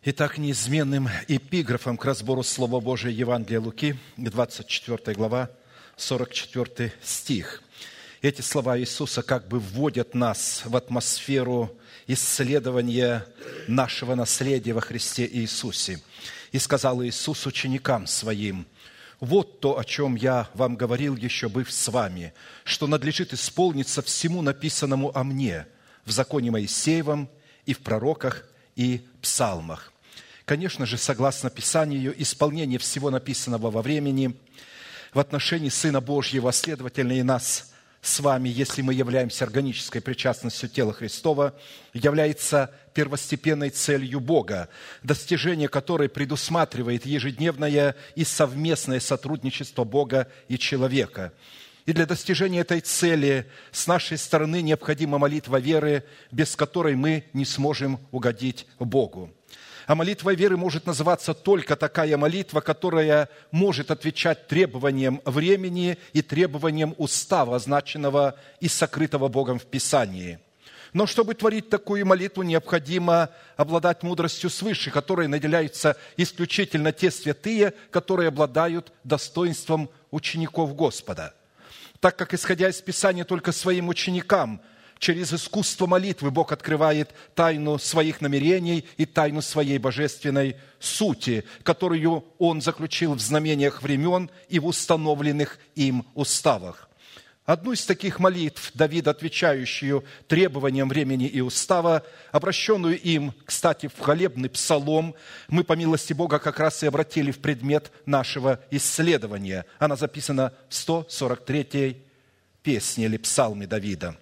Итак, неизменным эпиграфом к разбору Слова Божия Евангелия Луки, 24 глава, 44 стих. Эти слова Иисуса как бы вводят нас в атмосферу исследования нашего наследия во Христе Иисусе. «И сказал Иисус ученикам Своим: вот то, о чем я вам говорил, еще быв с вами, что надлежит исполниться всему написанному о мне в законе Моисеевом и в пророках и псалмах». Конечно же, согласно Писанию, исполнение всего написанного во времени в отношении Сына Божьего, следовательно, и нас с вами, если мы являемся органической причастностью тела Христова, является первостепенной целью Бога, достижение которой предусматривает ежедневное и совместное сотрудничество Бога и человека. И для достижения этой цели с нашей стороны необходима молитва веры, без которой мы не сможем угодить Богу. А молитвой веры может называться только такая молитва, которая может отвечать требованиям времени и требованиям устава, означенного и сокрытого Богом в Писании. Но чтобы творить такую молитву, необходимо обладать мудростью свыше, которой наделяются исключительно те святые, которые обладают достоинством учеников Господа. Так как, исходя из Писания, только своим ученикам через искусство молитвы Бог открывает тайну своих намерений и тайну своей божественной сути, которую Он заключил в знамениях времен и в установленных им уставах. Одну из таких молитв Давида, отвечающую требованиям времени и устава, обращенную им, кстати, в хвалебный псалом, мы, по милости Бога, как раз и обратили в предмет нашего исследования. Она записана в 143-й песне или псалме Давида.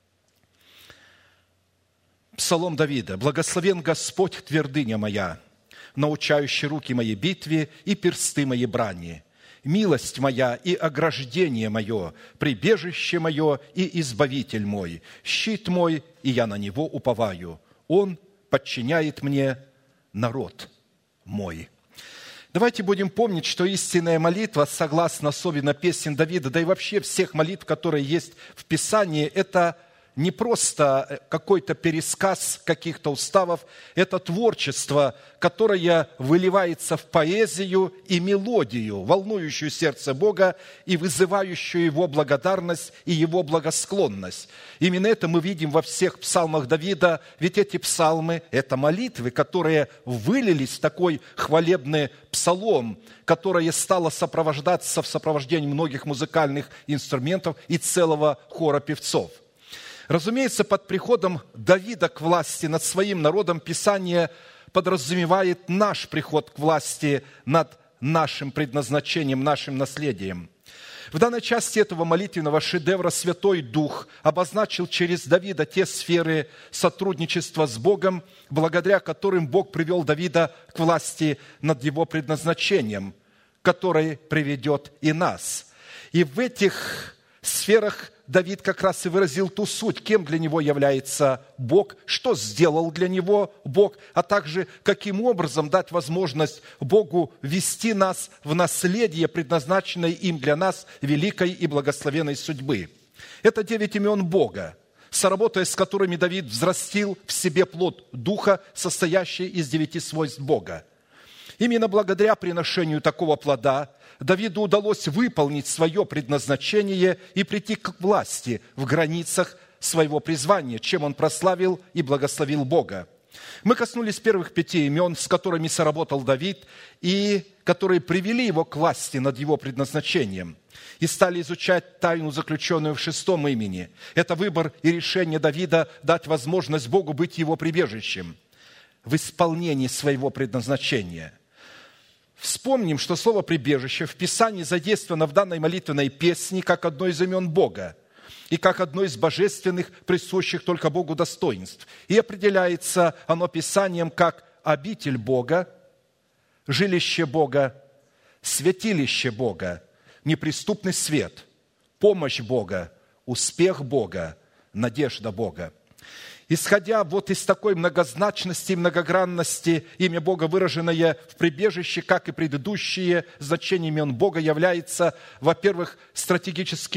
Псалом Давида. «Благословен Господь, твердыня моя, научающий руки моей битве и персты моей брани. Милость моя и ограждение мое, прибежище мое и избавитель мой, щит мой, и я на него уповаю. Он подчиняет мне народ мой». Давайте будем помнить, что истинная молитва, согласно особенно песен Давида, да и вообще всех молитв, которые есть в Писании, это не просто какой-то пересказ каких-то уставов, это творчество, которое выливается в поэзию и мелодию, волнующую сердце Бога и вызывающую Его благодарность и Его благосклонность. Именно это мы видим во всех псалмах Давида, ведь эти псалмы – это молитвы, которые вылились в такой хвалебный псалом, которое стало сопровождаться в сопровождении многих музыкальных инструментов и целого хора певцов. Разумеется, под приходом Давида к власти над своим народом Писание подразумевает наш приход к власти над нашим предназначением, нашим наследием. В данной части этого молитвенного шедевра Святой Дух обозначил через Давида те сферы сотрудничества с Богом, благодаря которым Бог привел Давида к власти над его предназначением, который приведет и нас. И в этих сферах Давид как раз и выразил ту суть, кем для него является Бог, что сделал для него Бог, а также каким образом дать возможность Богу вести нас в наследие, предназначенное им для нас великой и благословенной судьбы. Это 9 имен Бога, соработая с которыми Давид взрастил в себе плод Духа, состоящий из 9 свойств Бога. Именно благодаря приношению такого плода Давиду удалось выполнить свое предназначение и прийти к власти в границах своего призвания, чем он прославил и благословил Бога. Мы коснулись первых 5 имен, с которыми соработал Давид, и которые привели его к власти над его предназначением. И стали изучать тайну, заключенную в 6 имени. Это выбор и решение Давида дать возможность Богу быть его прибежищем в исполнении своего предназначения. Вспомним, что слово «прибежище» в Писании задействовано в данной молитвенной песне как одно из имен Бога и как одно из божественных, присущих только Богу достоинств. И определяется оно Писанием как обитель Бога, жилище Бога, святилище Бога, неприступный свет, помощь Бога, успех Бога, надежда Бога. Исходя вот из такой многозначности и многогранности, имя Бога, выраженное в прибежище, как и предыдущие значения имен Бога, является, во-первых, стратегическим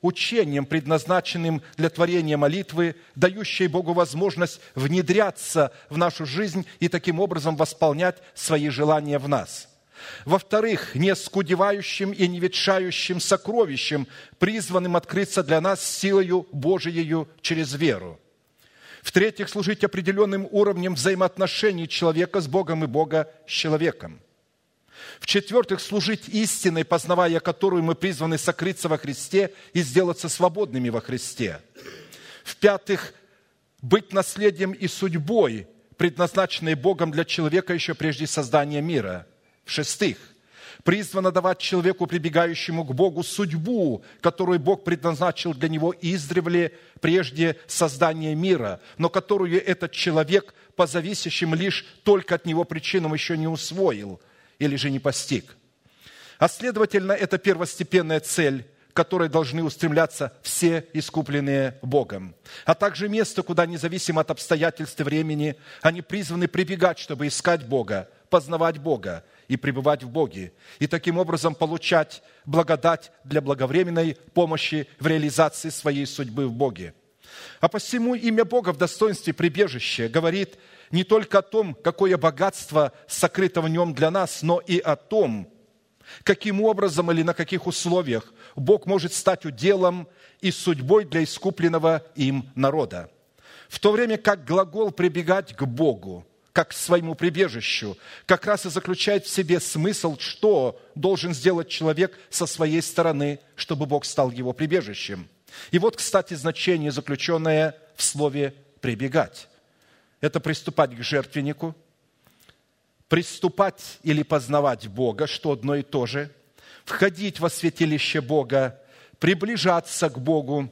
учением, предназначенным для творения молитвы, дающей Богу возможность внедряться в нашу жизнь и таким образом восполнять свои желания в нас. Во-вторых, неоскудевающим и не ветшающим сокровищем, призванным открыться для нас силою Божиею через веру. В-третьих, служить определенным уровнем взаимоотношений человека с Богом и Бога с человеком. В-четвертых, служить истиной, познавая которую мы призваны сокрыться во Христе и сделаться свободными во Христе. В-пятых, быть наследием и судьбой, предназначенной Богом для человека еще прежде создания мира. В-шестых, призвано давать человеку, прибегающему к Богу, судьбу, которую Бог предназначил для него издревле, прежде создания мира, но которую этот человек, по зависящим лишь только от него причинам, еще не усвоил или же не постиг. А следовательно, это первостепенная цель, к которой должны устремляться все искупленные Богом, а также место, куда, независимо от обстоятельств и времени, они призваны прибегать, чтобы искать Бога, познавать Бога и пребывать в Боге, и таким образом получать благодать для благовременной помощи в реализации своей судьбы в Боге. А посему имя Бога в достоинстве прибежища говорит не только о том, какое богатство сокрыто в нем для нас, но и о том, каким образом или на каких условиях Бог может стать уделом и судьбой для искупленного им народа. В то время как глагол «прибегать к Богу», как к своему прибежищу, как раз и заключает в себе смысл, что должен сделать человек со своей стороны, чтобы Бог стал его прибежищем. И вот, кстати, значение, заключенное в слове «прибегать». Это приступать к жертвеннику, приступать или познавать Бога, что одно и то же, входить во святилище Бога, приближаться к Богу,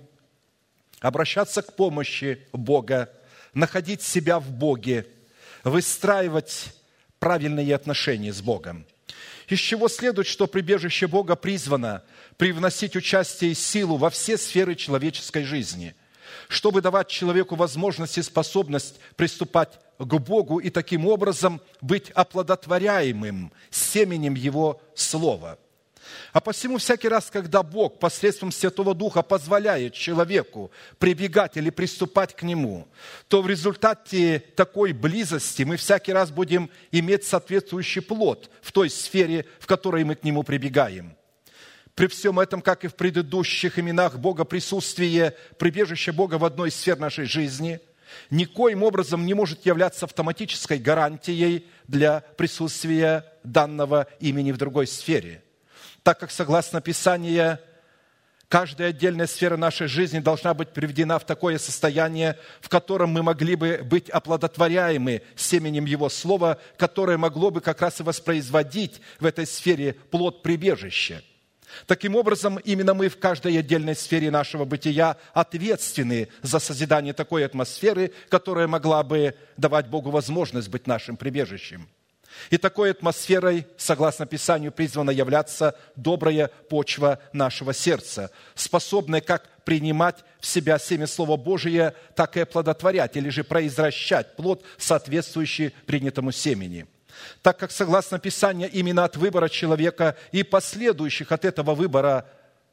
обращаться к помощи Бога, находить себя в Боге, выстраивать правильные отношения с Богом. Из чего следует, что прибежище Бога призвано привносить участие и силу во все сферы человеческой жизни, чтобы давать человеку возможность и способность приступать к Богу и таким образом быть оплодотворяемым семенем Его Слова. А посему всякий раз, когда Бог посредством Святого Духа позволяет человеку прибегать или приступать к Нему, то в результате такой близости мы всякий раз будем иметь соответствующий плод в той сфере, в которой мы к Нему прибегаем. При всем этом, как и в предыдущих именах Бога, присутствие прибежища Бога в одной из сфер нашей жизни никоим образом не может являться автоматической гарантией для присутствия данного имени в другой сфере. Так как, согласно Писанию, каждая отдельная сфера нашей жизни должна быть приведена в такое состояние, в котором мы могли бы быть оплодотворяемы семенем Его Слова, которое могло бы как раз и воспроизводить в этой сфере плод прибежища. Таким образом, именно мы в каждой отдельной сфере нашего бытия ответственны за созидание такой атмосферы, которая могла бы давать Богу возможность быть нашим прибежищем. И такой атмосферой, согласно Писанию, призвана являться добрая почва нашего сердца, способная как принимать в себя семя Слова Божия, так и оплодотворять или же произращать плод, соответствующий принятому семени. Так как, согласно Писанию, именно от выбора человека и последующих от этого выбора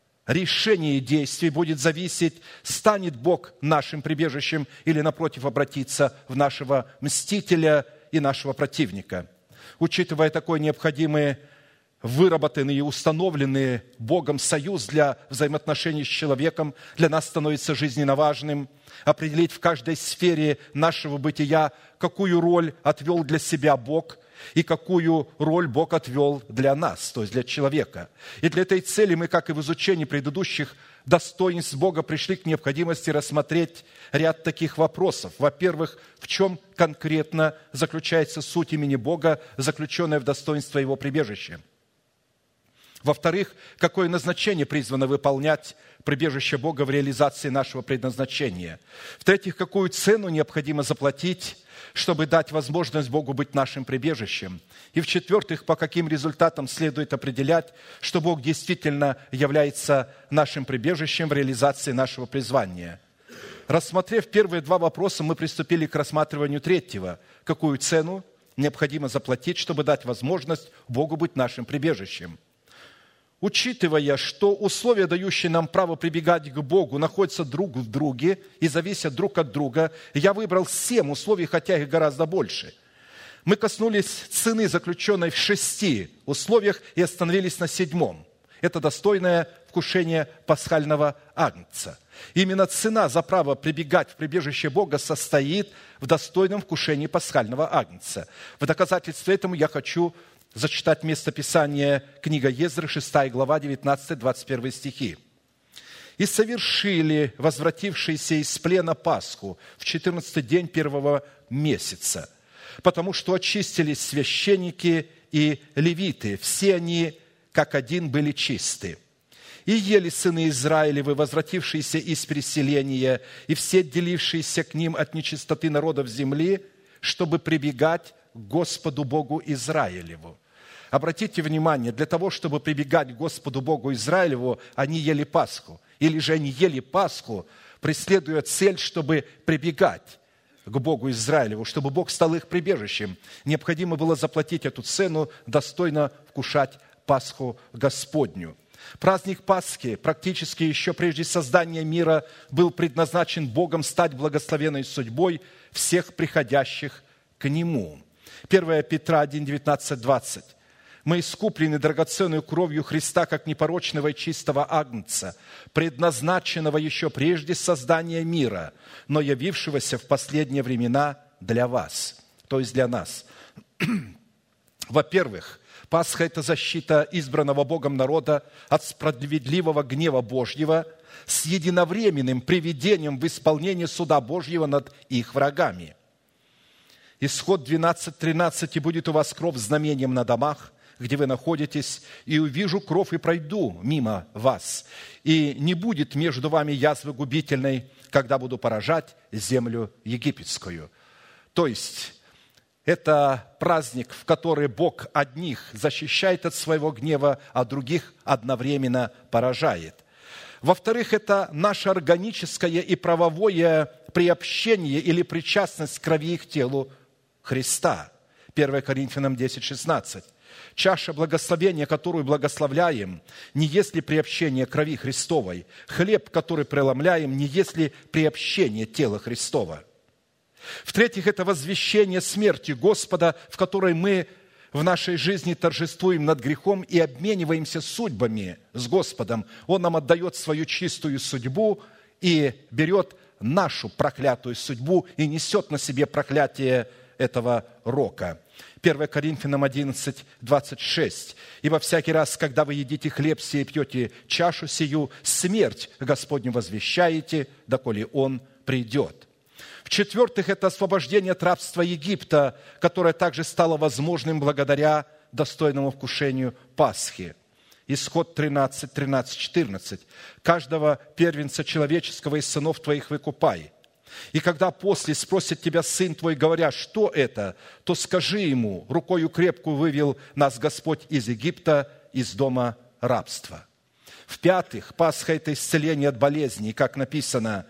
решений и действий будет зависеть, станет Бог нашим прибежищем или, напротив, обратиться в нашего мстителя и нашего противника. Учитывая такой необходимый, выработанный и установленный Богом союз для взаимоотношений с человеком, для нас становится жизненно важным определить в каждой сфере нашего бытия, какую роль отвел для себя Бог и какую роль Бог отвел для нас, то есть для человека. И для этой цели мы, как и в изучении предыдущих достоинств Бога, пришли к необходимости рассмотреть ряд таких вопросов. Во-первых, в чем конкретно заключается суть имени Бога, заключенная в достоинство Его прибежища? Во-вторых, какое назначение призвано выполнять прибежище Бога в реализации нашего предназначения? В-третьих, какую цену необходимо заплатить, чтобы дать возможность Богу быть нашим прибежищем? И в-четвертых, по каким результатам следует определять, что Бог действительно является нашим прибежищем в реализации нашего призвания? Рассмотрев первые два вопроса, мы приступили к рассматриванию третьего. Какую цену необходимо заплатить, чтобы дать возможность Богу быть нашим прибежищем? учитывая, что условия, дающие нам право прибегать к Богу, находятся друг в друге и зависят друг от друга, я выбрал 7 условий, хотя их гораздо больше. Мы коснулись цены, заключенной в 6 условиях, и остановились на 7. Это достойное вкушение пасхального агнца. Именно цена за право прибегать в прибежище Бога состоит в достойном вкушении пасхального агнца. В доказательство этому я хочу зачитать местописание, книга Езры, 6 глава, 19-21 стихи. «И совершили возвратившиеся из плена Пасху в 14-й день 1-го месяца, потому что очистились священники и левиты, все они, как один, были чисты. И ели сыны Израилевы, возвратившиеся из переселения, и все отделившиеся к ним от нечистоты народов земли, чтобы прибегать к Господу Богу Израилеву». Обратите внимание, для того, чтобы прибегать к Господу Богу Израилеву, они ели Пасху. Или же они ели Пасху, преследуя цель, чтобы прибегать к Богу Израилеву, чтобы Бог стал их прибежищем. Необходимо было заплатить эту цену, достойно вкушать Пасху Господню. Праздник Пасхи практически еще прежде создания мира был предназначен Богом стать благословенной судьбой всех приходящих к Нему. 1 Петра 1, 19, 20. «Мы искуплены драгоценной кровью Христа, как непорочного и чистого агнца, предназначенного еще прежде создания мира, но явившегося в последние времена для вас». То есть для нас. Во-первых, Пасха – это защита избранного Богом народа от справедливого гнева Божьего с единовременным приведением в исполнение суда Божьего над их врагами. Исход 12:13. «И будет у вас кровь знамением на домах, где вы находитесь, и увижу кровь и пройду мимо вас. И не будет между вами язвы губительной, когда буду поражать землю египетскую». То есть, это праздник, в который Бог одних защищает от своего гнева, а других одновременно поражает. Во-вторых, это наше органическое и правовое приобщение или причастность к крови и к телу Христа. 1 Коринфянам 10:16. «Чаша благословения, которую благословляем, не есть ли приобщение крови Христовой? Хлеб, который преломляем, не есть ли приобщение тела Христова?» В-третьих, это возвещение смерти Господа, в которой мы в нашей жизни торжествуем над грехом и обмениваемся судьбами с Господом. Он нам отдает свою чистую судьбу и берет нашу проклятую судьбу и несет на себе проклятие этого рока. 1 Коринфянам 11, 26. «Ибо всякий раз, когда вы едите хлеб сей и пьете чашу сию, смерть Господню возвещаете, доколе Он придет». В-четвертых, это освобождение от рабства Египта, которое также стало возможным благодаря достойному вкушению Пасхи. Исход 13, 13, 14. «Каждого первенца человеческого из сынов твоих выкупай. И когда после спросит тебя сын твой, говоря, что это, то скажи ему, рукою крепкую вывел нас Господь из Египта, из дома рабства». В-пятых, Пасха – это исцеление от болезней, как написано,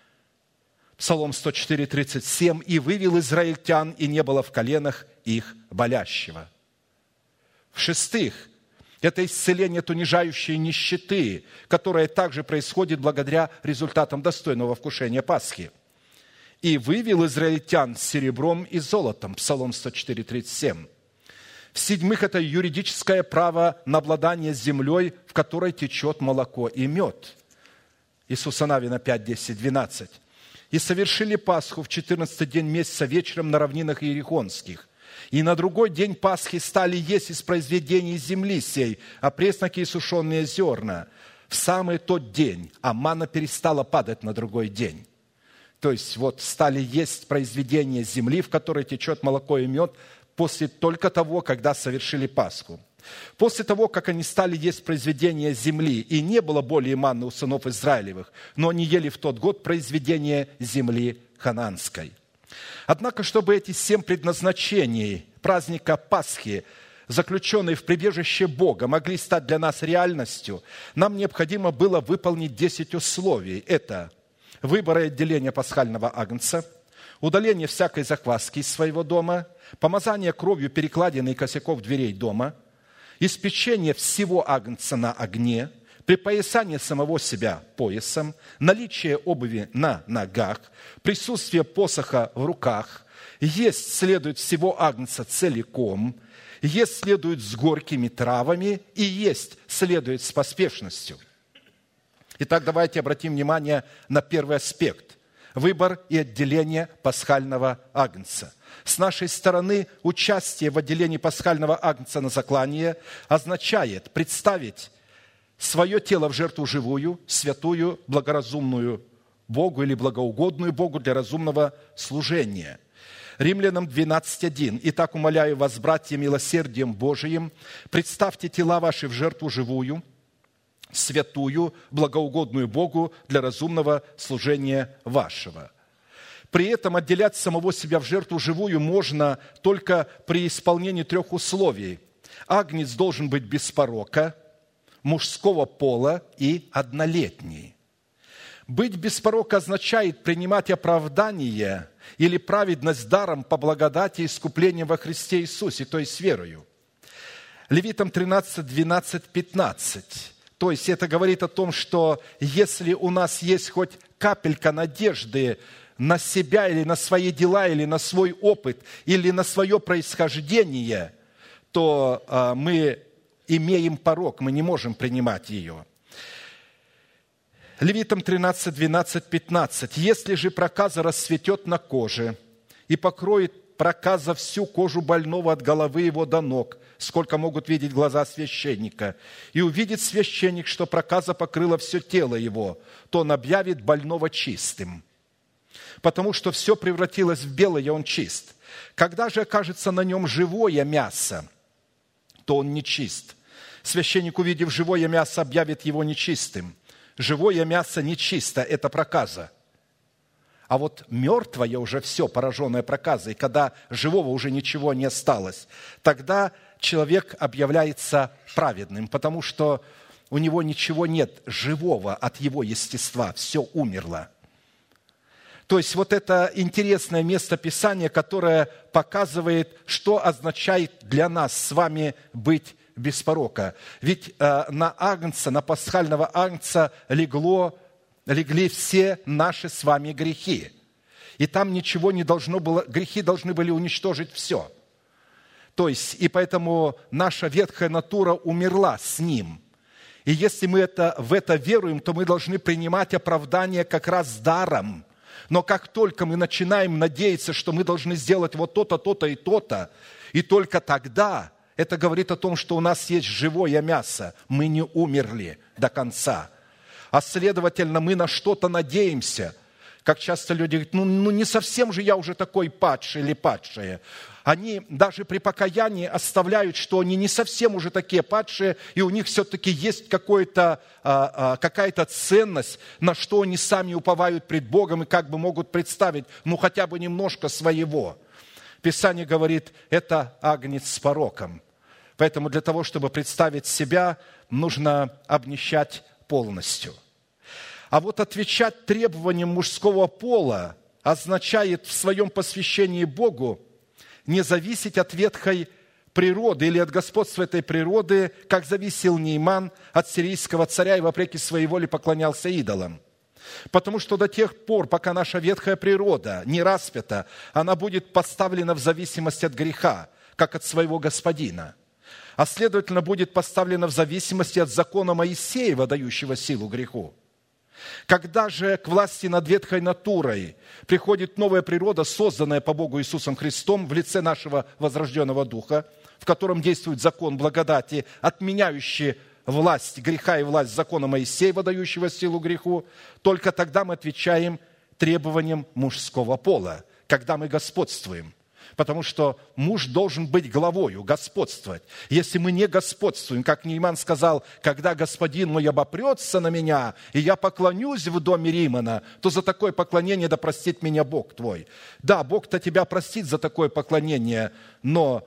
Псалом 104, 37, «И вывел израильтян, и не было в коленах их болящего». В-шестых, это исцеление от унижающей нищеты, которое также происходит благодаря результатам достойного вкушения Пасхи. «И вывел израильтян с серебром и золотом». Псалом 104, 37. В-седьмых, это юридическое право на обладание землей, в которой течет молоко и мед. Иисуса Навина 5, 10, 12. «И совершили Пасху в 14-й день месяца вечером на равнинах Иерихонских. И на другой день Пасхи стали есть из произведений земли сей, опресноки и сушеные зерна. В самый тот день, а манна перестала падать на другой день». То есть, вот стали есть произведения земли, в которой течет молоко и мед, после только того, когда совершили Пасху. После того, как они стали есть произведения земли, и не было более манны у сынов Израилевых, но они ели в тот год произведения земли ханаанской. Однако, чтобы эти 7 предназначений праздника Пасхи, заключенные в прибежище Бога, могли стать для нас реальностью, нам необходимо было выполнить 10 условий. Это выбор и отделение пасхального агнца, удаление всякой закваски из своего дома, помазание кровью перекладин и косяков дверей дома, испечение всего агнца на огне, припоясание самого себя поясом, наличие обуви на ногах, присутствие посоха в руках, есть следует всего агнца целиком, есть следует с горькими травами и есть следует с поспешностью. Итак, давайте обратим внимание на первый аспект – выбор и отделение пасхального агнца. С нашей стороны участие в отделении пасхального агнца на заклание означает представить свое тело в жертву живую, святую, благоразумную Богу или благоугодную Богу для разумного служения. Римлянам 12:1. «Итак, умоляю вас, братья, милосердием Божиим, представьте тела ваши в жертву живую, святую, благоугодную Богу для разумного служения вашего». При этом отделять самого себя в жертву живую можно только при исполнении 3 условий. Агнец должен быть без порока, мужского пола и однолетний. Быть без порока означает принимать оправдание или праведность даром по благодати и искуплению во Христе Иисусе, то есть верою. Левитам 13, 12, 15. То есть это говорит о том, что если у нас есть хоть капелька надежды на себя или на свои дела, или на свой опыт, или на свое происхождение, то мы имеем порок, мы не можем принимать ее. Левитам 13, 12, 15. «Если же проказа расцветет на коже и покроет проказа всю кожу больного от головы его до ног, сколько могут видеть глаза священника, и увидит священник, что проказа покрыла все тело его, то он объявит больного чистым, потому что все превратилось в белое, он чист. Когда же окажется на нем живое мясо, то он нечист. Священник, увидев живое мясо, объявит его нечистым». Живое мясо нечисто, это проказа. А вот мертвое уже все, пораженное проказой, когда живого уже ничего не осталось, тогда человек объявляется праведным, потому что у него ничего нет живого от его естества, все умерло. То есть вот это интересное место Писания, которое показывает, что означает для нас с вами быть без порока. Ведь на агнца, на пасхального агнца легли все наши с вами грехи. И там ничего не должно было, грехи должны были уничтожить все. То есть, и поэтому наша ветхая натура умерла с ним. И если мы в это веруем, то мы должны принимать оправдание как раз даром. Но как только мы начинаем надеяться, что мы должны сделать вот то-то, то-то и то-то, и только тогда это говорит о том, что у нас есть живое мясо, мы не умерли до конца. А следовательно, мы на что-то надеемся. Как часто люди говорят, ну не совсем же я уже такой падший или падшая. Они даже при покаянии оставляют, что они не совсем уже такие падшие, и у них все-таки есть какая-то ценность, на что они сами уповают пред Богом и как бы могут представить, хотя бы немножко своего. Писание говорит, это агнец с пороком. Поэтому для того, чтобы представить себя, нужно обнищать полностью. А вот отвечать требованиям мужского пола означает в своем посвящении Богу не зависеть от ветхой природы или от господства этой природы, как зависел Нейман от сирийского царя и вопреки своей воле поклонялся идолам. Потому что до тех пор, пока наша ветхая природа не распята, она будет поставлена в зависимость от греха, как от своего господина. А следовательно, будет поставлена в зависимости от закона Моисеева, дающего силу греху. Когда же к власти над ветхой натурой приходит новая природа, созданная по Богу Иисусом Христом в лице нашего возрожденного Духа, в котором действует закон благодати, отменяющий власть греха и власть закона Моисеева, дающего силу греху, только тогда мы отвечаем требованиям мужского пола, когда мы господствуем. Потому что муж должен быть главою, господствовать. Если мы не господствуем, как Нейман сказал, когда господин мой обопрется на меня, и я поклонюсь в доме Римана, то за такое поклонение да простит меня Бог твой. Да, Бог-то тебя простит за такое поклонение, но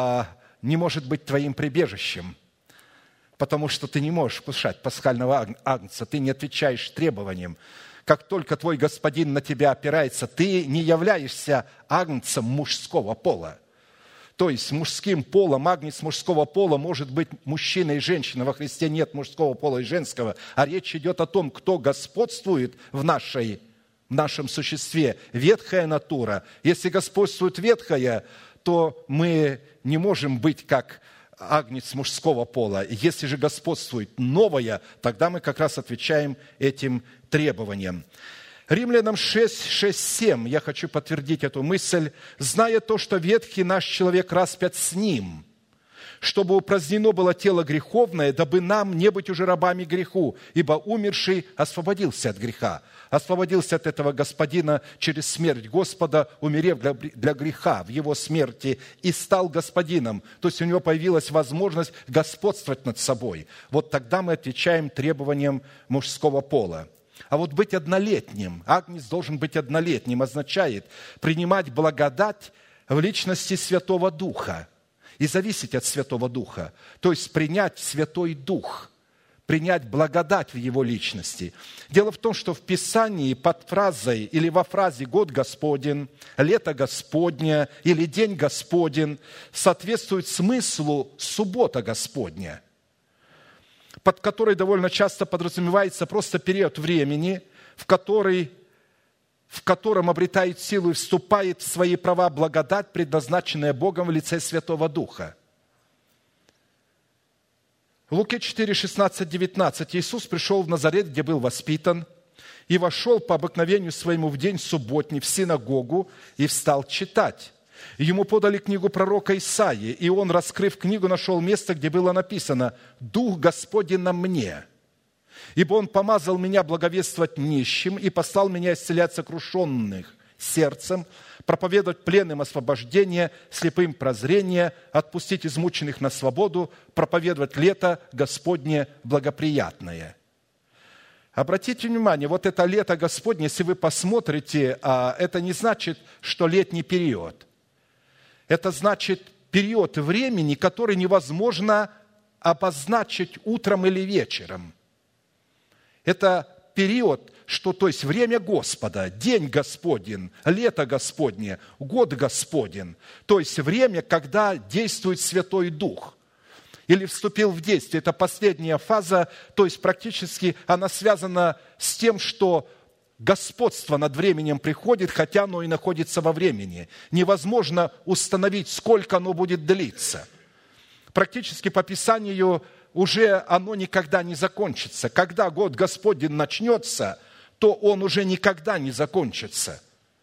не может быть твоим прибежищем. Потому что ты не можешь вкушать пасхального агнца, ты не отвечаешь требованиям. Как только твой господин на тебя опирается, ты не являешься агнцем мужского пола. То есть мужским полом, агнец мужского пола может быть мужчина и женщина. Во Христе нет мужского пола и женского. А речь идет о том, кто господствует в нашем существе. Ветхая натура. Если господствует ветхая, то мы не можем быть как агнец мужского пола. Если же господствует новая, тогда мы как раз отвечаем этим требованиям. Римлянам 6:7, я хочу подтвердить эту мысль. «Зная то, что ветхий наш человек распят с ним, чтобы упразднено было тело греховное, дабы нам не быть уже рабами греху, ибо умерший освободился от греха». Освободился от этого господина через смерть Господа, умерев для греха в его смерти, и стал господином. То есть у него появилась возможность господствовать над собой. Вот тогда мы отвечаем требованиям мужского пола. А вот быть однолетним, агнец должен быть однолетним, означает принимать благодать в личности Святого Духа и зависеть от Святого Духа. То есть принять Святой Дух, принять благодать в его личности. Дело в том, что в Писании под фразой или во фразе «Год Господень», «Лето Господня» или «День Господень» соответствует смыслу «Суббота Господня», под которой довольно часто подразумевается просто период времени, в котором обретает силу и вступает в свои права благодать, предназначенная Богом в лице Святого Духа. Луки 4, 16, 19. Иисус пришел в Назарет, где был воспитан, и вошел по обыкновению своему в день субботний в синагогу и встал читать. Ему подали книгу пророка Исаии, и он, раскрыв книгу, нашел место, где было написано: «Дух Господень на мне, ибо Он помазал меня благовествовать нищим и послал меня исцелять сокрушенных сердцем, проповедовать пленным освобождение, слепым прозрение, отпустить измученных на свободу, проповедовать лето Господне благоприятное». Обратите внимание, вот это лето Господне, если вы посмотрите, это не значит, что летний период. Это значит период времени, который невозможно обозначить утром или вечером. Это период, то есть время Господа, день Господень, лето Господне, год Господень. То есть время, когда действует Святой Дух или вступил в действие. Это последняя фаза, то есть практически она связана с тем, что господство над временем приходит, хотя оно и находится во времени. Невозможно установить, сколько оно будет длиться. Практически по Писанию уже оно никогда не закончится. Когда год Господень начнется, то он уже никогда не закончится.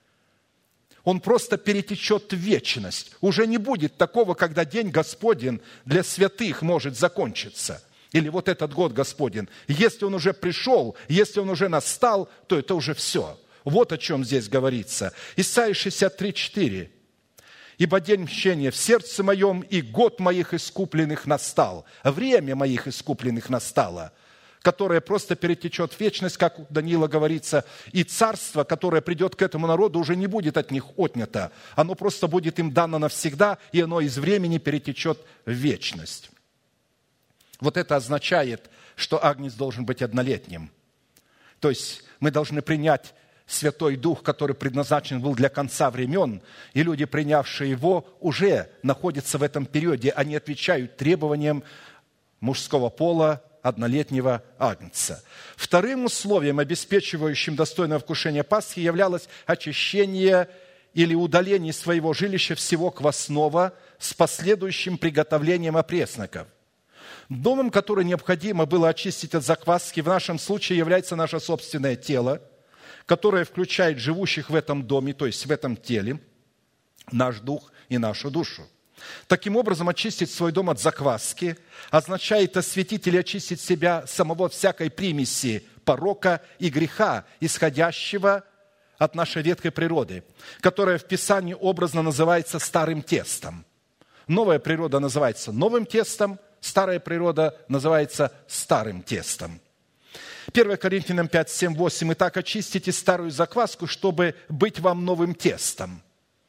Он просто перетечет в вечность. Уже не будет такого, когда день Господень для святых может закончиться. Или вот этот год Господень. Если он уже пришел, если он уже настал, то это уже все. Вот о чем здесь говорится. Исайя 63:4. «Ибо день мщения в сердце моем, и год моих искупленных настал». Время моих искупленных настало, которое просто перетечет в вечность, как у Даниила говорится, и царство, которое придет к этому народу, уже не будет от них отнято. Оно просто будет им дано навсегда, и оно из времени перетечет в вечность. Вот это означает, что агнец должен быть однолетним. То есть мы должны принять Святой Дух, который предназначен был для конца времен, и люди, принявшие его, уже находятся в этом периоде. Они отвечают требованиям мужского пола, однолетнего агнца. Вторым условием, обеспечивающим достойное вкушение Пасхи, являлось очищение или удаление из своего жилища всего квасного с последующим приготовлением опресноков. Домом, который необходимо было очистить от закваски, в нашем случае является наше собственное тело, которое включает живущих в этом доме, то есть в этом теле, наш дух и нашу душу. Таким образом, очистить свой дом от закваски означает осветить или очистить себя самого от всякой примеси порока и греха, исходящего от нашей ветхой природы, которая в Писании образно называется старым тестом. Новая природа называется новым тестом, старая природа называется старым тестом. 1 Коринфянам 5, 7, 8. «Итак, очистите старую закваску, чтобы быть вам новым тестом,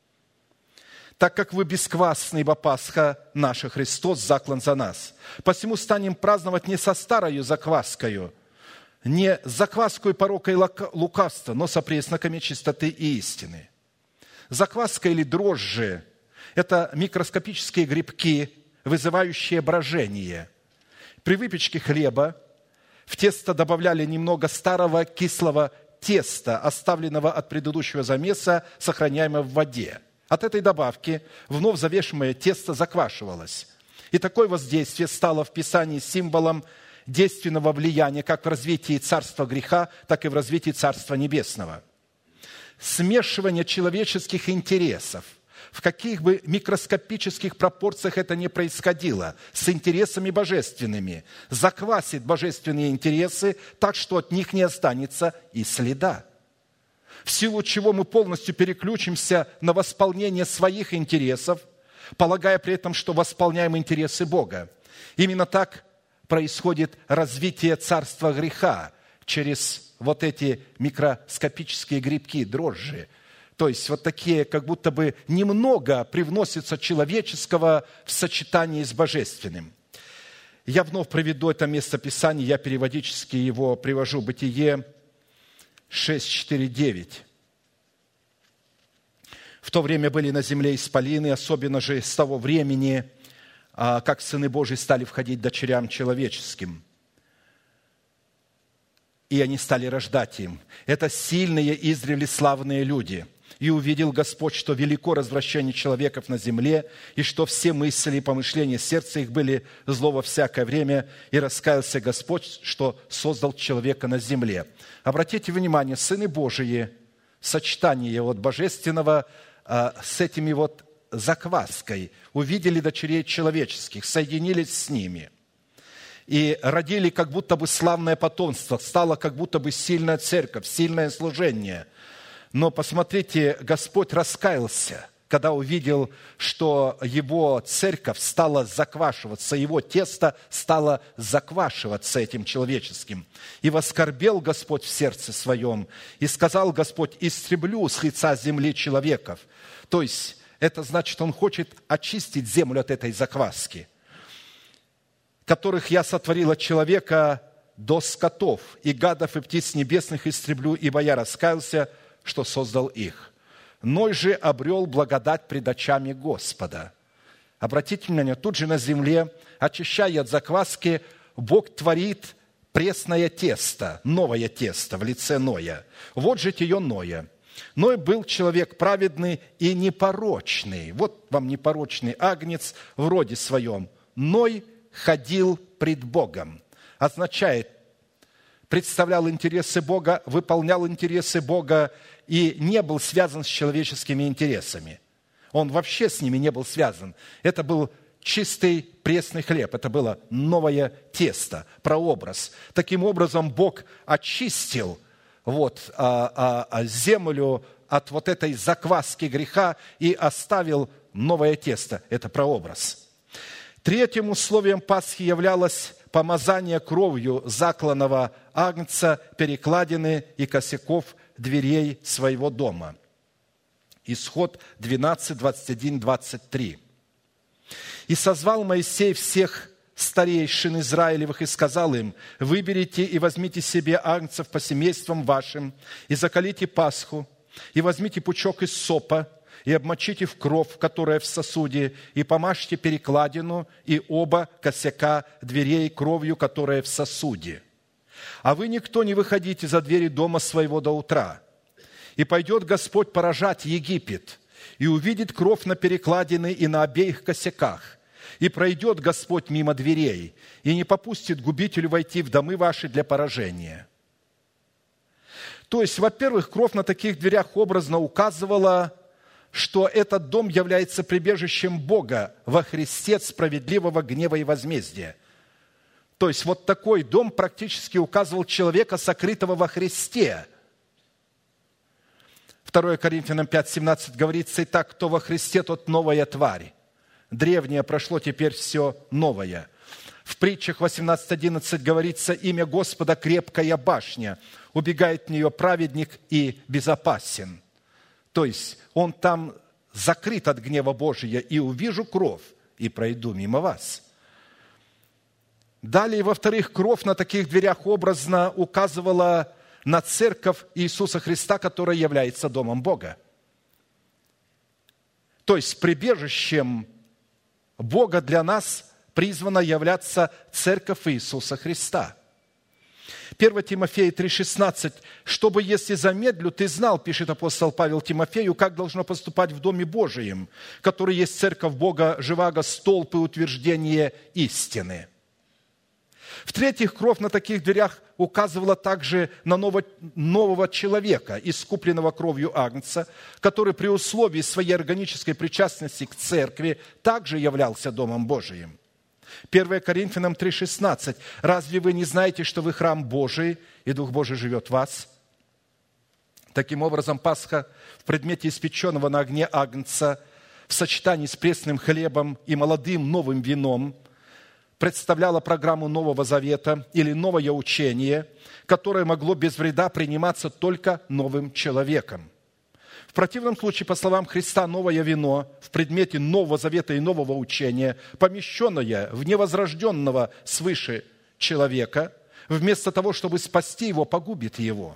так как вы бесквасны, ибо Пасха наша, Христос заклан за нас. Посему станем праздновать не со старою закваскою, не закваской порока и лукавства, но со пресноками чистоты и истины». Закваска или дрожжи Это микроскопические грибки, вызывающие брожение. При выпечке хлеба в тесто добавляли немного старого кислого теста, оставленного от предыдущего замеса, сохраняемого в воде. От этой добавки вновь завешенное тесто заквашивалось. И такое воздействие стало в Писании символом действенного влияния как в развитии царства греха, так и в развитии царства небесного. Смешивание человеческих интересов, в каких бы микроскопических пропорциях это ни происходило, с интересами божественными, заквасит божественные интересы так, что от них не останется и следа. В силу чего мы полностью переключимся на восполнение своих интересов, полагая при этом, что восполняем интересы Бога. Именно так происходит развитие царства греха через вот эти микроскопические грибки, дрожжи. То есть вот такие, как будто бы немного привносится человеческого в сочетании с божественным. Я вновь приведу это местописание, я периодически его привожу. Бытие 6:4-9. В то время были на земле исполины, особенно же с того времени, как сыны Божии стали входить дочерям человеческим. И они стали рождать им. Это сильные, издревле славные люди. И увидел Господь, что велико развращение человеков на земле, и что все мысли и помышления сердца их были зло во всякое время, и раскаялся Господь, что создал человека на земле. Обратите внимание, сыны Божии, сочетание вот божественного с этими вот закваской, увидели дочерей человеческих, соединились с ними и родили как будто бы славное потомство, стало как будто бы сильная церковь, сильное служение. Но посмотрите, Господь раскаялся, когда увидел, что его церковь стала заквашиваться, его тесто стало заквашиваться этим человеческим. И воскорбел Господь в сердце своем, и сказал Господь: истреблю с лица земли человеков. То есть, это значит, Он хочет очистить землю от этой закваски, которых я сотворил от человека до скотов, и гадов, и птиц небесных истреблю, ибо я раскаялся, что создал их. Ной же обрел благодать пред очами Господа. Обратите внимание, тут же на земле, очищая от закваски, Бог творит пресное тесто, новое тесто в лице Ноя. Вот житие Ноя. Ной был человек праведный и непорочный. Вот вам непорочный агнец в роде своем. Ной ходил пред Богом. Означает, представлял интересы Бога, выполнял интересы Бога и не был связан с человеческими интересами. Он вообще с ними не был связан. Это был чистый пресный хлеб, это было новое тесто, прообраз. Таким образом, Бог очистил землю от вот этой закваски греха и оставил новое тесто. Это прообраз. Третьим условием Пасхи являлось помазание кровью закланного агнца, перекладины и косяков дверей своего дома. Исход 12, 21, 23. «И созвал Моисей всех старейшин Израилевых и сказал им: выберите и возьмите себе агнцев по семействам вашим, и заколите Пасху, и возьмите пучок из сопа, и обмочите в кровь, которая в сосуде, и помажьте перекладину и оба косяка дверей кровью, которая в сосуде. А вы никто не выходите за двери дома своего до утра. И пойдет Господь поражать Египет, и увидит кровь на перекладины и на обеих косяках. И пройдет Господь мимо дверей, и не попустит губителю войти в домы ваши для поражения». То есть, во-первых, кровь на таких дверях образно указывала, что этот дом является прибежищем Бога во Христе справедливого гнева и возмездия. То есть, вот такой дом практически указывал человека, сокрытого во Христе. 2 Коринфянам 5:17 говорится: «Итак, кто во Христе, тот новая тварь. Древнее прошло, теперь все новое». В притчах 18:11 говорится: «Имя Господа – крепкая башня, убегает в нее праведник и безопасен». То есть, он там закрыт от гнева Божия, и увижу кровь, и пройду мимо вас. Далее, во-вторых, кровь на таких дверях образно указывала на церковь Иисуса Христа, которая является домом Бога. То есть прибежищем Бога для нас призвана являться Церковь Иисуса Христа. 1 Тимофея 3,16. «Чтобы, если замедлю, ты знал, – пишет апостол Павел Тимофею, – как должно поступать в Доме Божием, который есть Церковь Бога живаго, столб и утверждение истины». В-третьих, кровь на таких дверях указывала также на нового человека, искупленного кровью Агнца, который при условии своей органической причастности к церкви также являлся Домом Божиим. 1 Коринфянам 3,16. «Разве вы не знаете, что вы храм Божий, и Дух Божий живет в вас?» Таким образом, Пасха в предмете испеченного на огне агнца в сочетании с пресным хлебом и молодым новым вином представляла программу Нового Завета или новое учение, которое могло без вреда приниматься только новым человеком. В противном случае, по словам Христа, новое вино в предмете Нового Завета и нового учения, помещенное в невозрожденного свыше человека, вместо того, чтобы спасти его, погубит его.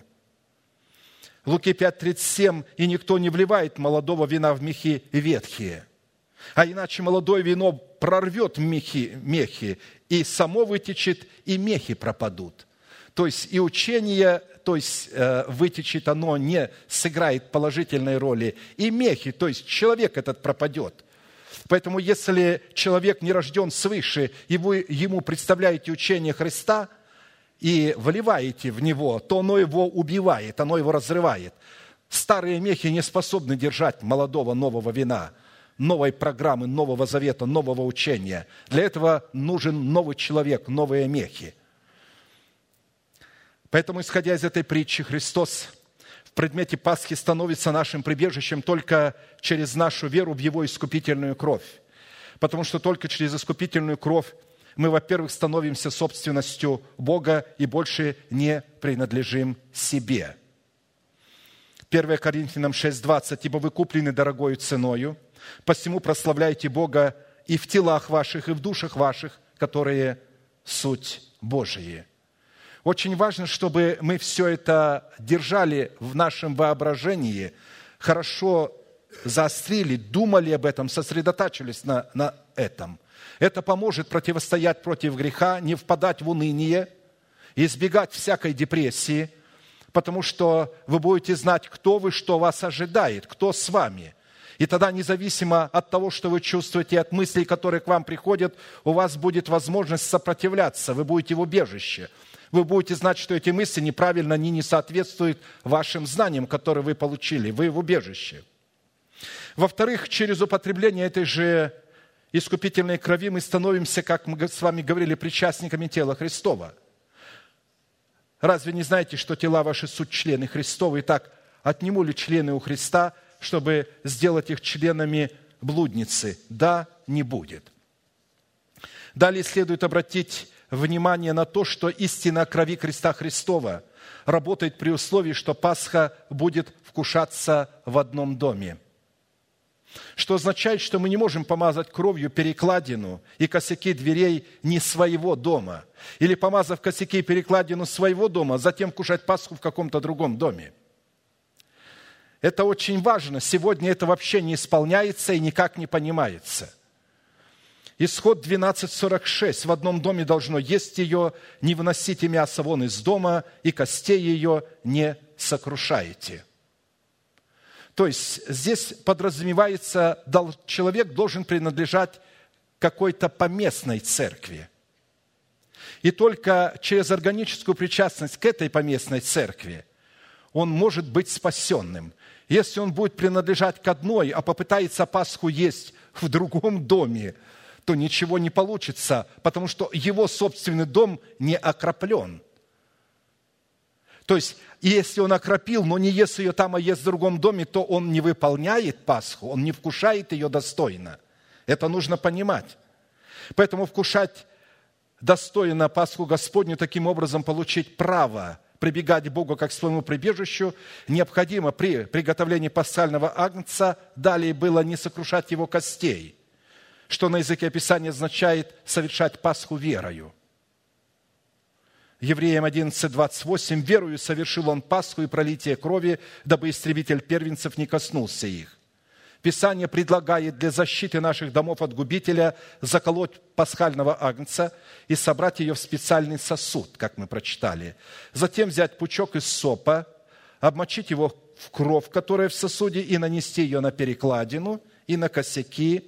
Луки 5:37. «И никто не вливает молодого вина в мехи ветхие, а иначе молодое вино прорвет мехи, и само вытечет, и мехи пропадут». То есть и учение, вытечет оно, не сыграет положительной роли. И мехи, то есть человек этот пропадет. Поэтому если человек не рожден свыше, и вы ему представляете учение Христа и вливаете в него, то оно его убивает, оно его разрывает. Старые мехи не способны держать молодого нового вина, новой программы, Нового Завета, нового учения. Для этого нужен новый человек, новые мехи. Поэтому, исходя из этой притчи, Христос в предмете Пасхи становится нашим прибежищем только через нашу веру в Его искупительную кровь. Потому что только через искупительную кровь мы, во-первых, становимся собственностью Бога и больше не принадлежим себе. 1 Коринфянам 6:20. «Ибо вы куплены дорогою ценою, посему прославляйте Бога и в телах ваших, и в душах ваших, которые суть Божии». Очень важно, чтобы мы все это держали в нашем воображении, хорошо заострили, думали об этом, сосредотачивались на этом. Это поможет противостоять против греха, не впадать в уныние, избегать всякой депрессии, потому что вы будете знать, кто вы, что вас ожидает, кто с вами. И тогда, независимо от того, что вы чувствуете, от мыслей, которые к вам приходят, у вас будет возможность сопротивляться, вы будете в убежище. Вы будете знать, что эти мысли неправильно, они не соответствуют вашим знаниям, которые вы получили. Вы в убежище. Во-вторых, через употребление этой же искупительной крови мы становимся, как мы с вами говорили, причастниками тела Христова. Разве не знаете, что тела ваши суть члены Христовы? Итак, отниму ли члены у Христа, чтобы сделать их членами блудницы? Да, не будет. Далее следует обратить внимание на то, что истина крови креста Христова работает при условии, что Пасха будет вкушаться в одном доме. Что означает, что мы не можем помазать кровью перекладину и косяки дверей не своего дома. Или, помазав косяки и перекладину своего дома, затем кушать Пасху в каком-то другом доме. Это очень важно. Сегодня это вообще не исполняется и никак не понимается. Исход 12:46. «В одном доме должно есть ее, не выносите мясо вон из дома, и костей ее не сокрушаете». То есть здесь подразумевается, человек должен принадлежать какой-то поместной церкви. И только через органическую причастность к этой поместной церкви он может быть спасенным. Если он будет принадлежать к одной, а попытается Пасху есть в другом доме, то ничего не получится, потому что его собственный дом не окроплен. То есть, если он окропил, но не ест ее там, а ест в другом доме, то он не выполняет Пасху, он не вкушает ее достойно. Это нужно понимать. Поэтому вкушать достойно Пасху Господню, таким образом получить право прибегать к Богу как к своему прибежищу, необходимо при приготовлении пасхального агнца далее было не сокрушать его костей, что на языке Писания означает совершать Пасху верою. Евреям 11:28. «Верою совершил он Пасху и пролитие крови, дабы истребитель первенцев не коснулся их». Писание предлагает для защиты наших домов от губителя заколоть пасхального агнца и собрать ее в специальный сосуд, как мы прочитали. Затем взять пучок иссопа, обмочить его в кровь, которая в сосуде, и нанести ее на перекладину и на косяки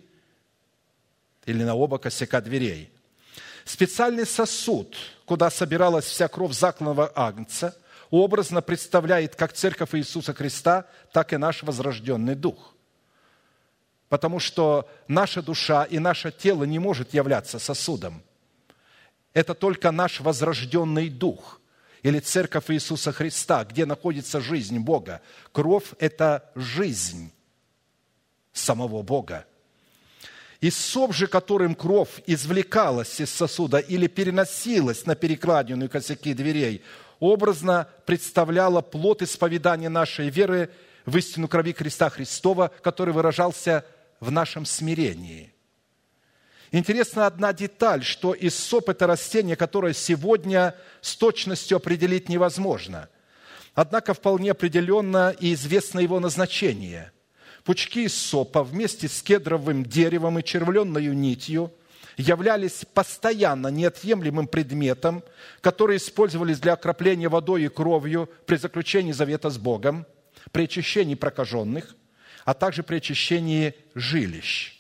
или на оба косяка дверей. Специальный сосуд, куда собиралась вся кровь закланного агнца, образно представляет как церковь Иисуса Христа, так и наш возрожденный дух. Потому что наша душа и наше тело не может являться сосудом. Это только наш возрожденный дух или церковь Иисуса Христа, где находится жизнь Бога. Кровь – это жизнь самого Бога. Иссоп же, которым кровь извлекалась из сосуда или переносилась на перекладину и косяки дверей, образно представляла плод исповедания нашей веры в истину крови креста Христова, который выражался в нашем смирении. Интересна одна деталь, что иссоп – это растение, которое сегодня с точностью определить невозможно. Однако вполне определенно и известно его назначение. Пучки иссопа вместе с кедровым деревом и червленной нитью являлись постоянно неотъемлемым предметом, которые использовались для окропления водой и кровью при заключении завета с Богом, при очищении прокаженных, а также при очищении жилищ.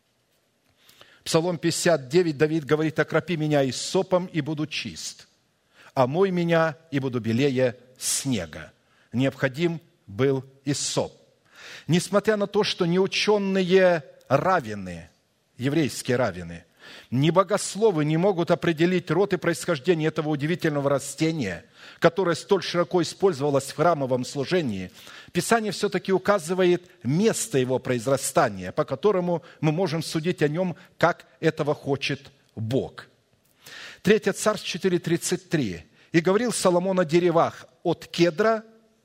Псалом 59, Давид говорит: «Окропи меня иссопом, и буду чист, омой меня, и буду белее снега». Необходим был иссоп. Несмотря на то, что неученые раввины, еврейские раввины, ни богословы не могут определить род и происхождение этого удивительного растения, которое столь широко использовалось в храмовом служении, Писание все-таки указывает место его произрастания, по которому мы можем судить о нем, как этого хочет Бог. 3 Царств 4:33. «И говорил Соломон о деревах от кедра,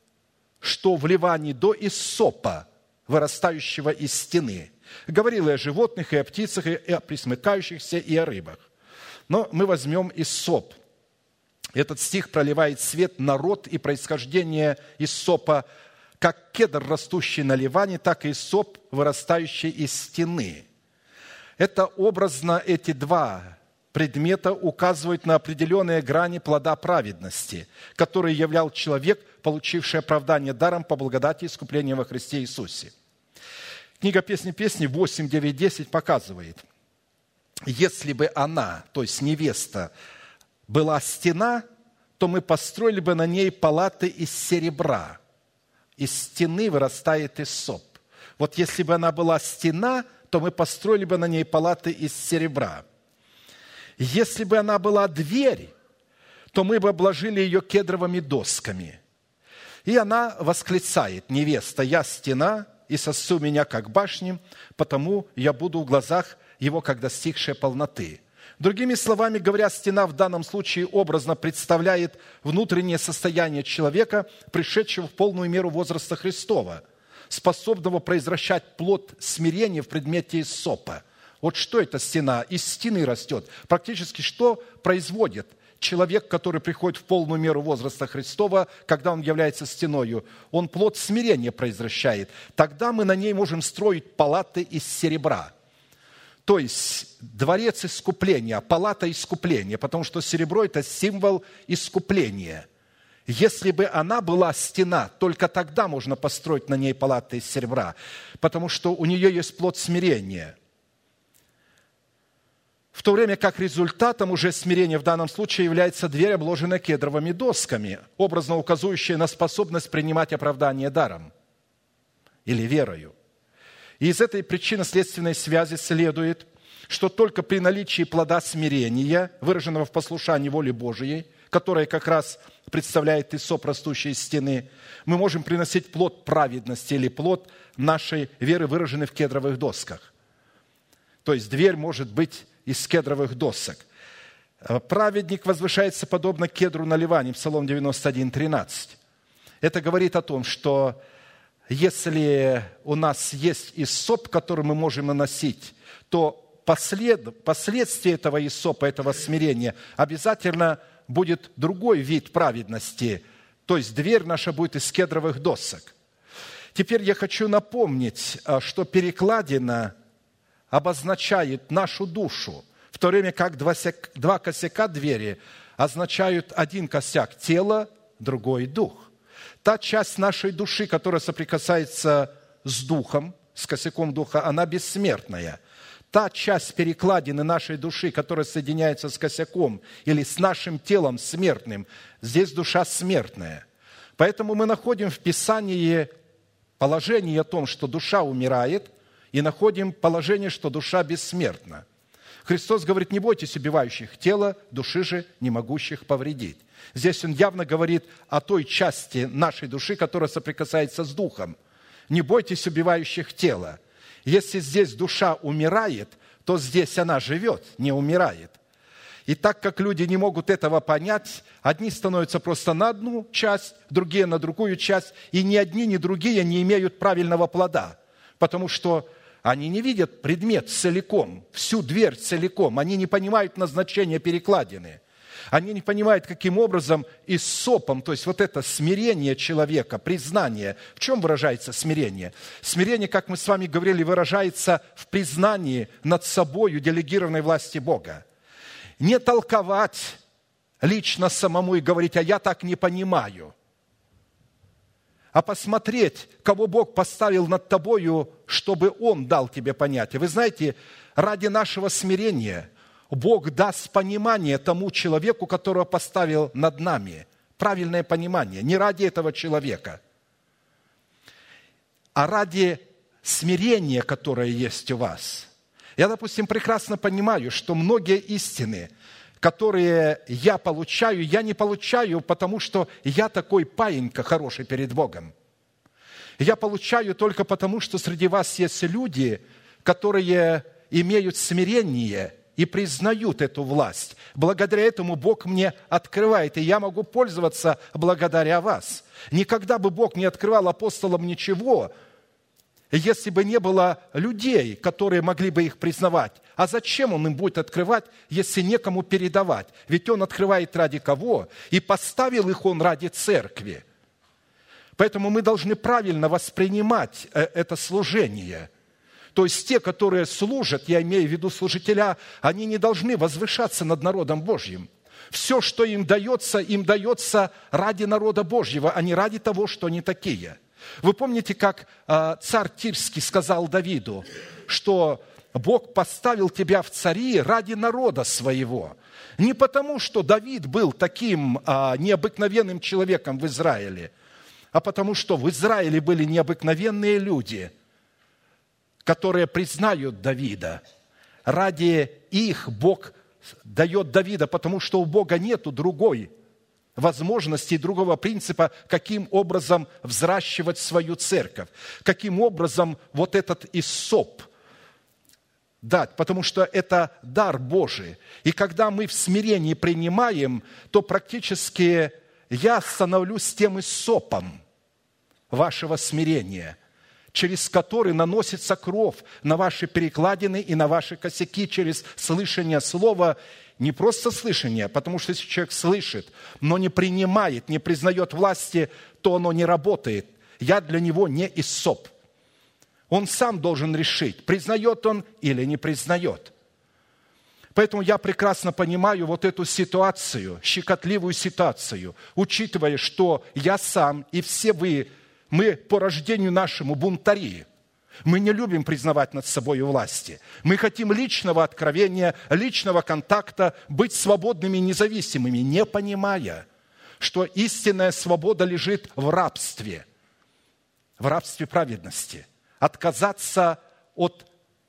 что в Ливане, до иссопа, вырастающего из стены. Говорил и о животных, и о птицах, и о пресмыкающихся, и о рыбах». Но мы возьмем иссоп. Этот стих проливает свет на род и происхождение иссопа, как кедр, растущий на Ливане, так и иссоп, вырастающий из стены. Это образно эти два предмета указывают на определенные грани плода праведности, который являл человек, получивший оправдание даром по благодати искупления во Христе Иисусе. Книга «Песни 8, 9, 10» показывает: если бы она, то есть невеста, была стена, то мы построили бы на ней палаты из серебра. Из стены вырастает иссоп. Вот если бы она была стена, то мы построили бы на ней палаты из серебра. Если бы она была дверь, то мы бы обложили ее кедровыми досками. И она восклицает: невеста, я стена, и сосу меня, как башни, потому я буду в глазах его, как достигшая полноты. Другими словами говоря, стена в данном случае образно представляет внутреннее состояние человека, пришедшего в полную меру возраста Христова, способного произвращать плод смирения в предмете иссопа. Вот что эта стена? Из стены растет. Практически что производит человек, который приходит в полную меру возраста Христова, когда он является стеною? Он плод смирения произвращает. Тогда мы на ней можем строить палаты из серебра. То есть дворец искупления, палата искупления, потому что серебро – это символ искупления. Если бы она была стена, только тогда можно построить на ней палаты из серебра, потому что у нее есть плод смирения. В то время как результатом уже смирения в данном случае является дверь, обложенная кедровыми досками, образно указывающая на способность принимать оправдание даром или верою. И из этой причинно-следственной связи следует, что только при наличии плода смирения, выраженного в послушании воле Божией, которая как раз представляет иссоп, растущий из стены, мы можем приносить плод праведности или плод нашей веры, выраженный в кедровых досках. То есть дверь может быть из кедровых досок. Праведник возвышается подобно кедру на Ливане, Псалом 91:13. Это говорит о том, что если у нас есть иссоп, который мы можем наносить, то последствия этого иссопа, этого смирения, обязательно будет другой вид праведности. То есть дверь наша будет из кедровых досок. Теперь я хочу напомнить, что перекладина обозначает нашу душу, в то время как два косяка двери означают один косяк – тело, другой – дух. Та часть нашей души, которая соприкасается с духом, с косяком духа, она бессмертная. Та часть перекладины нашей души, которая соединяется с косяком или с нашим телом смертным, здесь душа смертная. Поэтому мы находим в Писании положение о том, что душа умирает, и находим положение, что душа бессмертна. Христос говорит: не бойтесь убивающих тело, души же не могущих повредить. Здесь Он явно говорит о той части нашей души, которая соприкасается с духом. Не бойтесь убивающих тело. Если здесь душа умирает, то здесь она живет, не умирает. И так как люди не могут этого понять, одни становятся просто на одну часть, другие на другую часть, и ни одни, ни другие не имеют правильного плода, потому что они не видят предмет целиком, всю дверь целиком, они не понимают назначения перекладины. Они не понимают, каким образом иссопом, то есть вот это смирение человека, признание. В чем выражается смирение? Смирение, как мы с вами говорили, выражается в признании над собою делегированной власти Бога. Не толковать лично самому и говорить: а я так не понимаю. А посмотреть, кого Бог поставил над тобою, чтобы Он дал тебе понятие. Вы знаете, ради нашего смирения Бог даст понимание тому человеку, которого поставил над нами. Правильное понимание. Не ради этого человека, а ради смирения, которое есть у вас. Я, допустим, прекрасно понимаю, что многие истины, которые я не получаю, потому что я такой паинька хороший перед Богом. Я получаю только потому, что среди вас есть люди, которые имеют смирение и признают эту власть. Благодаря этому Бог мне открывает, и я могу пользоваться благодаря вас. Никогда бы Бог не открывал апостолам ничего, если бы не было людей, которые могли бы их признавать. А зачем Он им будет открывать, если некому передавать? Ведь Он открывает ради кого? И поставил их Он ради церкви. Поэтому мы должны правильно воспринимать это служение. То есть те, которые служат, я имею в виду служителя, они не должны возвышаться над народом Божьим. Все, что им дается ради народа Божьего, а не ради того, что они такие. Вы помните, как царь Тирский сказал Давиду, что Бог поставил тебя в цари ради народа своего. Не потому, что Давид был таким необыкновенным человеком в Израиле, а потому, что в Израиле были необыкновенные люди, которые признают Давида. Ради их Бог дает Давида, потому что у Бога нету другой возможности, другого принципа, каким образом взращивать свою церковь, каким образом вот этот иссоп дать, потому что это дар Божий. И когда мы в смирении принимаем, то практически я становлюсь тем иссопом вашего смирения, через который наносится кровь на ваши перекладины и на ваши косяки через слышание слова. Не просто слышание, потому что если человек слышит, но не принимает, не признает власти, то оно не работает. Я для него не иссоп. Он сам должен решить, признает он или не признает. Поэтому я прекрасно понимаю вот эту ситуацию, щекотливую ситуацию, учитывая, что я сам и все вы, мы по рождению нашему бунтари. Мы не любим признавать над собой власти. Мы хотим личного откровения, личного контакта, быть свободными и независимыми, не понимая, что истинная свобода лежит в рабстве праведности. Отказаться от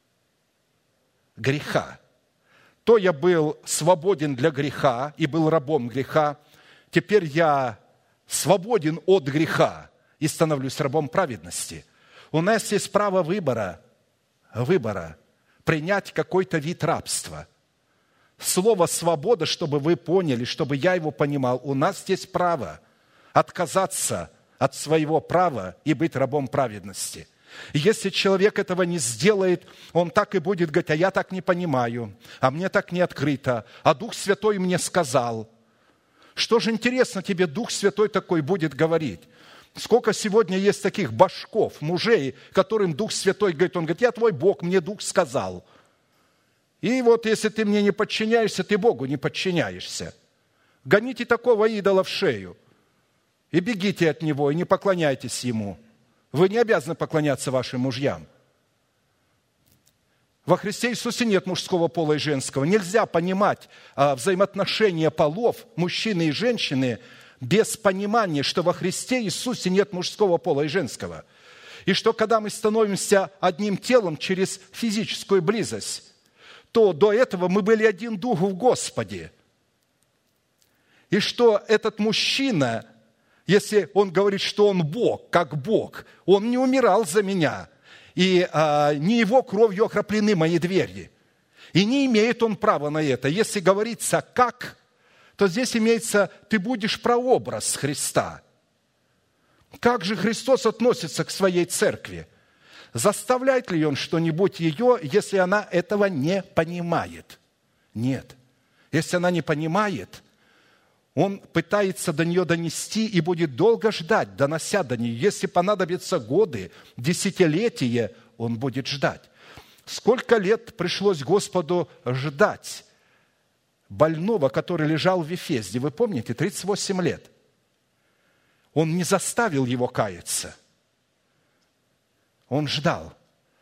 греха. То я был свободен для греха и был рабом греха, теперь я свободен от греха и становлюсь рабом праведности. У нас есть право выбора, принять какой-то вид рабства. Слово «свобода», чтобы вы поняли, чтобы я его понимал, у нас есть право отказаться от своего права и быть рабом праведности. И если человек этого не сделает, он так и будет говорить: а я так не понимаю, а мне так не открыто, а Дух Святой мне сказал. Что же интересно тебе Дух Святой такой будет говорить? Сколько сегодня есть таких башков, мужей, которым Дух Святой говорит, он говорит, я твой Бог, мне Дух сказал. И вот если ты мне не подчиняешься, ты Богу не подчиняешься. Гоните такого идола в шею и бегите от него, и не поклоняйтесь ему. Вы не обязаны поклоняться вашим мужьям. Во Христе Иисусе нет мужского пола и женского. Нельзя понимать взаимоотношения полов, мужчины и женщины, без понимания, что во Христе Иисусе нет мужского пола и женского. И что когда мы становимся одним телом через физическую близость, то до этого мы были один дух в Господе. И что этот мужчина, если он говорит, что он Бог, как Бог, он не умирал за меня, и не его кровью окроплены мои двери. И не имеет он права на это. Если говорится «как», то здесь имеется «ты будешь прообраз Христа». Как же Христос относится к своей церкви? Заставляет ли он что-нибудь ее, если она этого не понимает? Нет. Если она не понимает, он пытается до нее донести и будет долго ждать, донося до нее. Если понадобятся годы, десятилетия, он будет ждать. Сколько лет пришлось Господу ждать больного, который лежал в Вифезде? Вы помните, 38 лет. Он не заставил его каяться. Он ждал.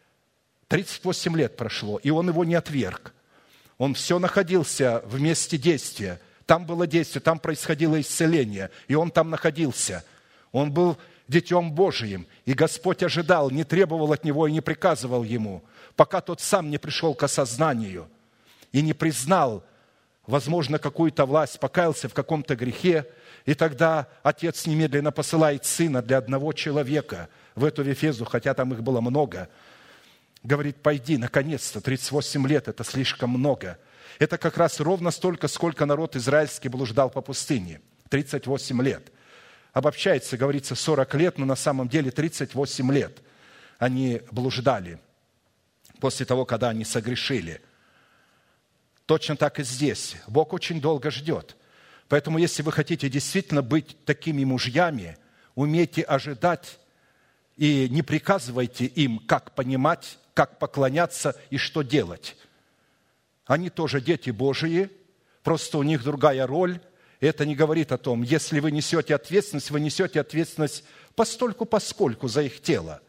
38 лет прошло, и он его не отверг. Он все находился в месте действия. Там было действие, там происходило исцеление, и он там находился. Он был Детем Божиим, и Господь ожидал, не требовал от него и не приказывал ему, пока тот сам не пришел к осознанию и не признал, возможно, какую-то власть, покаялся в каком-то грехе, и тогда Отец немедленно посылает Сына для одного человека в эту Вифезу, хотя там их было много. Говорит, пойди, наконец-то, 38 лет, это слишком много. Это как раз ровно столько, сколько народ израильский блуждал по пустыне. 38 лет. Обобщается, говорится, 40 лет, но на самом деле 38 лет они блуждали после того, когда они согрешили. Точно так и здесь. Бог очень долго ждет. Поэтому, если вы хотите действительно быть такими мужьями, умейте ожидать и не приказывайте им, как понимать, как поклоняться и что делать. Они тоже дети Божии, просто у них другая роль. И это не говорит о том, если вы несете ответственность постольку-поскольку за их тело.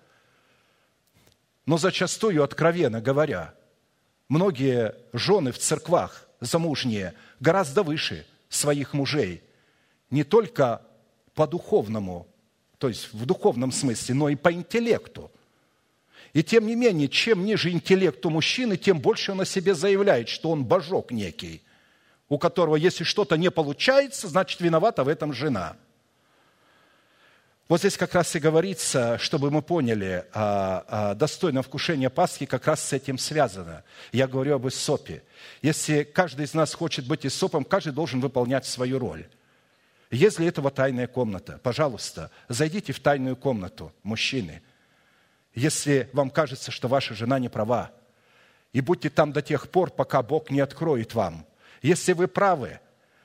Но зачастую, откровенно говоря, многие жены в церквах замужние гораздо выше своих мужей. Не только по духовному, то есть в духовном смысле, но и по интеллекту. И тем не менее, чем ниже интеллект у мужчины, тем больше он о себе заявляет, что он божок некий, у которого, если что-то не получается, значит, виновата в этом жена. Вот здесь как раз и говорится, чтобы мы поняли, достойное вкушение Пасхи как раз с этим связано. Я говорю об иссопе. Если каждый из нас хочет быть иссопом, каждый должен выполнять свою роль. Есть для этого тайная комната? Пожалуйста, зайдите в тайную комнату, мужчины. Если вам кажется, что ваша жена не права, и будьте там до тех пор, пока Бог не откроет вам. Если вы правы,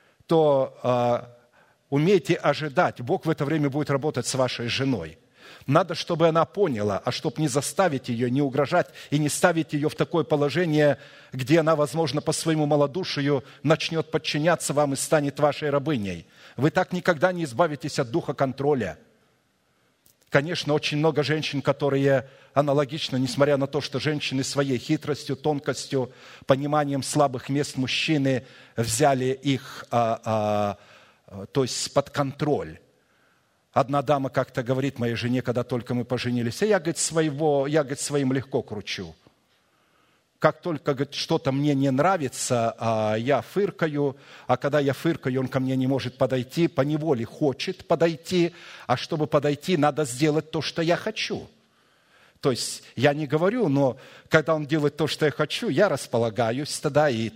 то умейте ожидать. Бог в это время будет работать с вашей женой. Надо, чтобы она поняла, а чтобы не заставить ее, не угрожать и не ставить ее в такое положение, где она, возможно, по своему малодушию начнет подчиняться вам и станет вашей рабыней. Вы так никогда не избавитесь от духа контроля. Конечно, очень много женщин, которые аналогично, несмотря на то, что женщины своей хитростью, тонкостью, пониманием слабых мест мужчины взяли их, то есть под контроль. Одна дама как-то говорит моей жене, когда только мы поженились, я, говорит, своим легко кручу. Как только, говорит, что-то мне не нравится, я фыркаю, а когда я фыркаю, он ко мне не может подойти, поневоле хочет подойти, а чтобы подойти, надо сделать то, что я хочу. То есть я не говорю, но когда он делает то, что я хочу, я располагаюсь тогда. И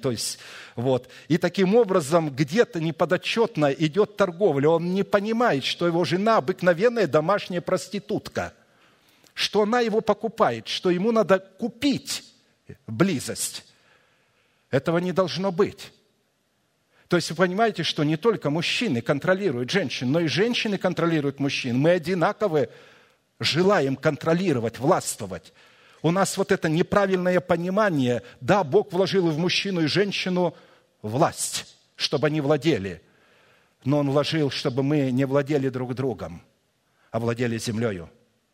таким образом где-то неподотчетно идет торговля. Он не понимает, что его жена обыкновенная домашняя проститутка, что она его покупает, что ему надо купить близость. Этого не должно быть. То есть вы понимаете, что не только мужчины контролируют женщин, но и женщины контролируют мужчин. Мы одинаково желаем контролировать, властвовать. У нас вот это неправильное понимание. Да, Бог вложил и в мужчину, и женщину власть, чтобы они владели. Но Он вложил, чтобы мы не владели друг другом, а владели землею,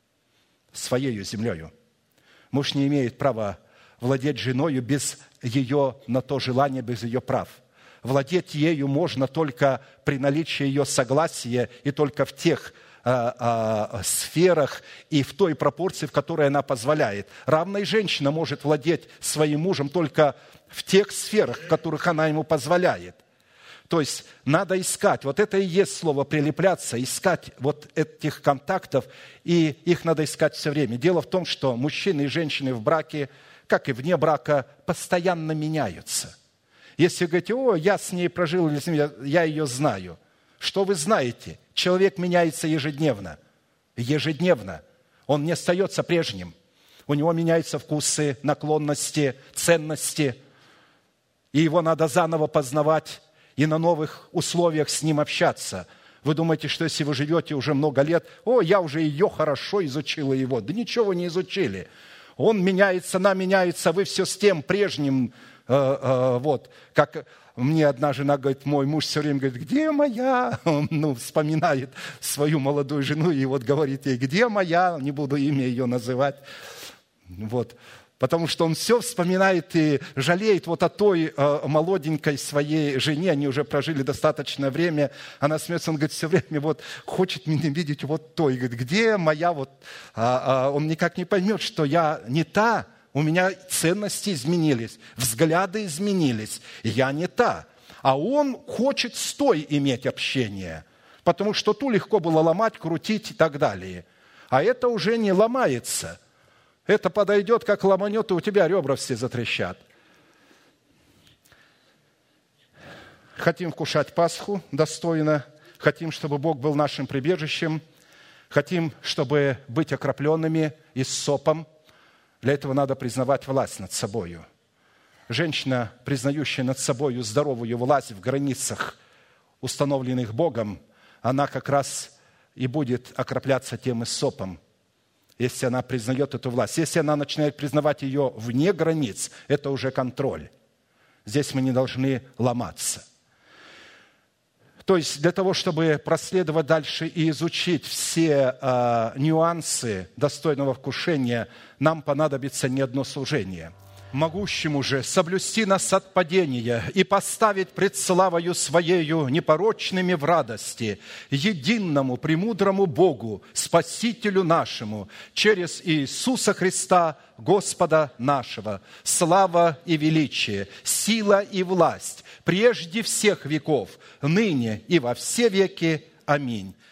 своею землею. Муж не имеет права владеть женою без ее на то желания, без ее прав. Владеть ею можно только при наличии ее согласия и только в тех сферах и в той пропорции, в которой она позволяет. Равно и женщина может владеть своим мужем только в тех сферах, в которых она ему позволяет. То есть надо искать, вот это и есть слово «прилепляться», искать вот этих контактов, и их надо искать все время. Дело в том, что мужчины и женщины в браке, как и вне брака, постоянно меняются. Если вы говорите: «О, я с ней прожил, я ее знаю». Что вы знаете? Человек меняется ежедневно. Ежедневно. Он не остается прежним. У него меняются вкусы, наклонности, ценности. И его надо заново познавать и на новых условиях с ним общаться. Вы думаете, что если вы живете уже много лет: «О, я уже ее хорошо изучила его». Да ничего вы не изучили. Он меняется, она меняется, вы все с тем прежним. Вот, как мне одна жена говорит, мой муж все время говорит: «Где моя?» Он вспоминает свою молодую жену и вот говорит ей: «Где моя?» Не буду имя ее называть. Вот. Потому что он все вспоминает и жалеет вот о той молоденькой своей жене. Они уже прожили достаточное время. Она смеется, он говорит, все время вот хочет меня видеть вот той. Говорит: «Где моя?» Вот. Он никак не поймет, что я не та. У меня ценности изменились, взгляды изменились. Я не та. А он хочет с той иметь общение. Потому что ту легко было ломать, крутить и так далее. А это уже не ломается. Это подойдет, как ломанет, и у тебя ребра все затрещат. Хотим вкушать Пасху достойно. Хотим, чтобы Бог был нашим прибежищем. Хотим, чтобы быть окропленными и с сопом. Для этого надо признавать власть над собою. Женщина, признающая над собою здоровую власть в границах, установленных Богом, она как раз и будет окропляться тем иссопом, если она признает эту власть. Если она начинает признавать ее вне границ, это уже контроль. Здесь мы не должны ломаться. То есть для того, чтобы проследовать дальше и изучить все нюансы достойного вкушения, нам понадобится не одно служение. Могущему же соблюсти нас от падения и поставить пред славою Своею непорочными в радости, единому, премудрому Богу, Спасителю нашему, через Иисуса Христа, Господа нашего, слава и величие, сила и власть, прежде всех веков, ныне и во все веки. Аминь.